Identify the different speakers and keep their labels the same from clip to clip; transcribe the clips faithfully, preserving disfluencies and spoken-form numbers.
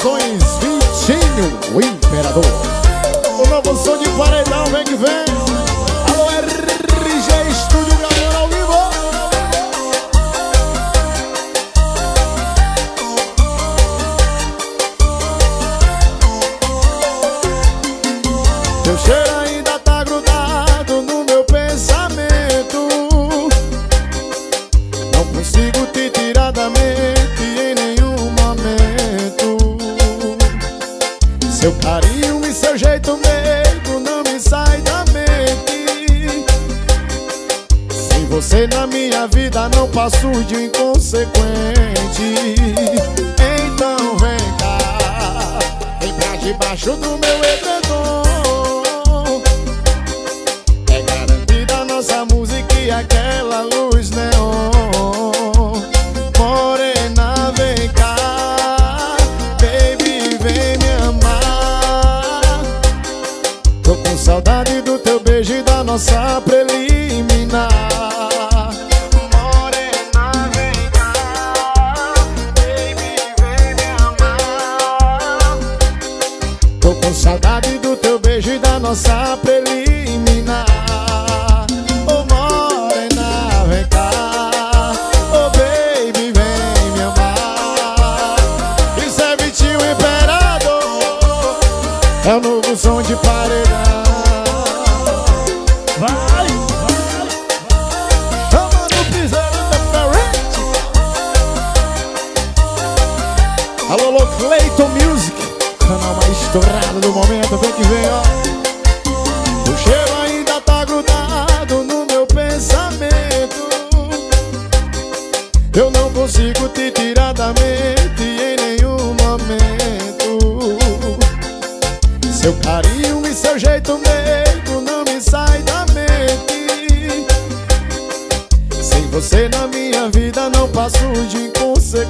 Speaker 1: Gravações, Vitinho, o Imperador. O novo som de paredão, vem que vem. Alô, R G Estúdio gravando ao vivo. Teu cheiro ainda tá grudado no meu pensamento. Não consigo te tirar da mente em nenhum momento. Seu carinho e seu jeito meigo não me sai da mente. Sem você na minha vida não passo de um inconsequente. Então vem cá, vem pra debaixo do meu edredom. É garantida a nossa música e aquela luz neon. Morena, vem cá, baby, vem me amar. Tô com saudade do teu beijo e da nossa preliminar. Morena, vem cá, baby, vem me amar. Tô com saudade do teu beijo e da nossa preliminar. Oh, morena, vem cá, oh, baby, vem me amar. Isso é Vitinho Imperador, é o novo som de paredão. Vai, vai, chama no piseiro diferente. Alô, alô, Clayton Music, canal mais estourado do momento, vem que vem, ó. O cheiro ainda tá grudado no meu pensamento. Eu não consigo te tirar da mente em nenhum momento. Seu carinho e seu jeito meigo não me sai da mente. Sem você na minha vida não passo de inconsequente.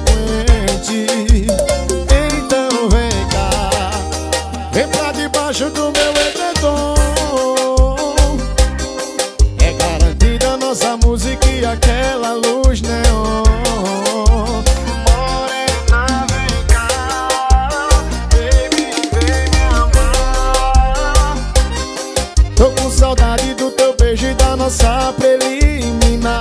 Speaker 1: Então vem cá, vem pra debaixo do meu edredom. É garantida a nossa música e aquela luz neon. Morena, vem cá, baby, vem me amar. Tô com saudade do teu beijo e da nossa preliminar.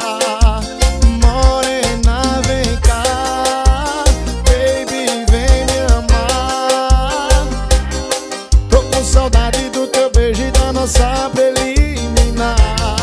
Speaker 1: Morena, vem cá, baby, vem me amar. Tô com saudade do teu beijo e da nossa preliminar.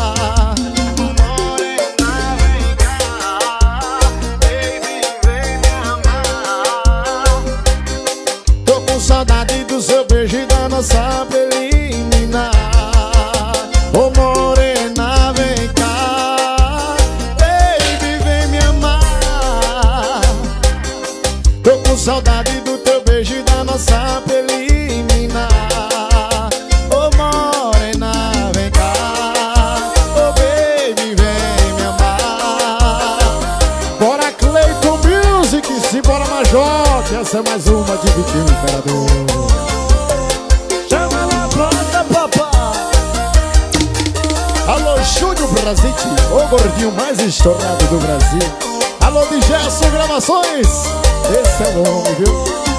Speaker 1: Morena, vem cá, baby, vem me amar. Tô com saudade do seu beijo e da nossa preliminar. Ô, morena, vem cá, baby, vem me amar. Tô com saudade do teu beijo e da nossa preliminar. Ô, morena, vem cá, ô, baby, vem me amar. Bora, Clayton Music, simbora, Major, que essa é mais uma de Vitinho Imperador. Chama na banda, papai. Alô, Júnior Brasil, o gordinho mais estourado do Brasil. Alô, de Gerson Gravações, esse é o nome, viu?